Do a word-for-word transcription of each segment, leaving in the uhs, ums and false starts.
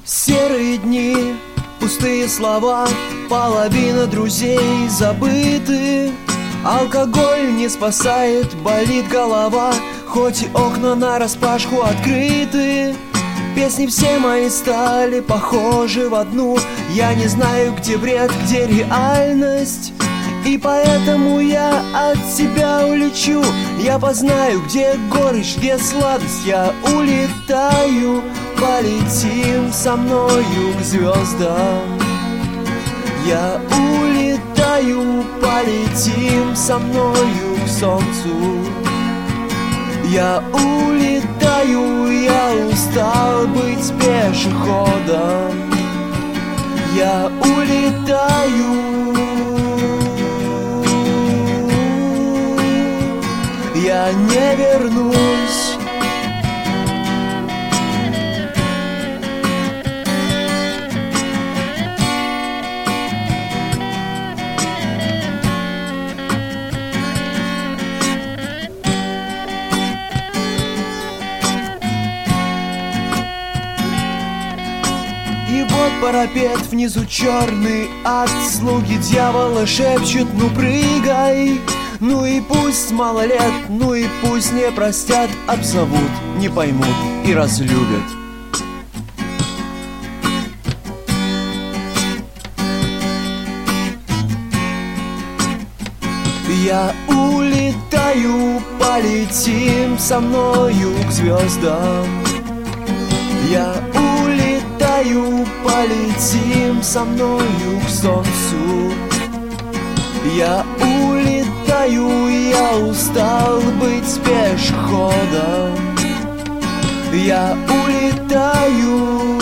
Серые дни, пустые слова, половина друзей забыты. Алкоголь не спасает, болит голова, хоть и окна нараспашку открыты. Песни все мои стали похожи в одну. Я не знаю, где бред, где реальность, и поэтому я от тебя улечу. Я познаю, где горечь, где сладость. Я улетаю, полетим со мною к звездам. Я улетаю, полетим со мною к солнцу. Я улетаю, я устал быть пешеходом. Я улетаю, я не вернусь. И вот парапет, внизу черный ад. Слуги дьявола шепчут: ну прыгай. Ну и пусть мало лет, ну и пусть не простят, обзовут, не поймут и разлюбят. Я улетаю, полетим со мною к звездам. Я улетаю, полетим со мною к солнцу. Я улетаю, я устал быть пешеходом. Я улетаю,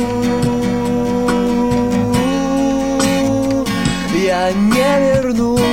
я не вернусь.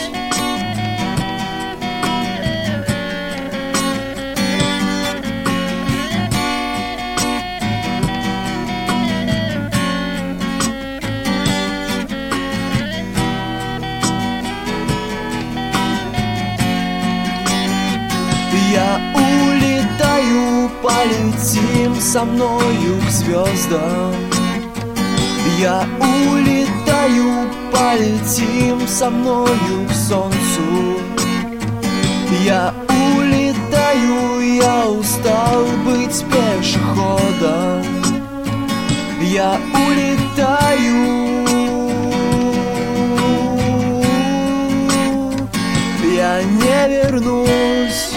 Я улетаю, полетим со мною к звездам. Я улетаю, полетим со мною к солнцу. Я улетаю, я устал быть пешеходом. Я улетаю, я не вернусь.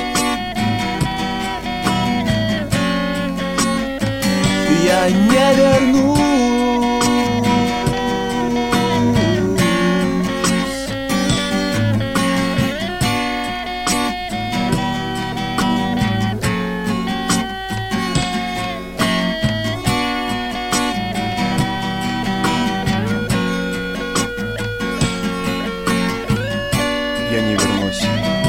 Я не вернусь. Я не вернусь.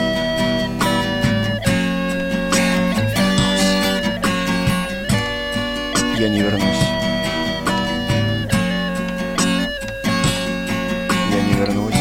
Я не вернусь. Я не вернусь.